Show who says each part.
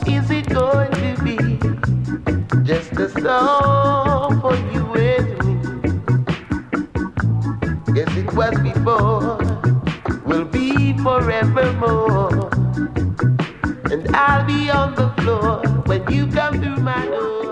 Speaker 1: is it going to be? Just a song for you and me. Yes, it was before, will be forevermore. And I'll be on the floor when you come through my door.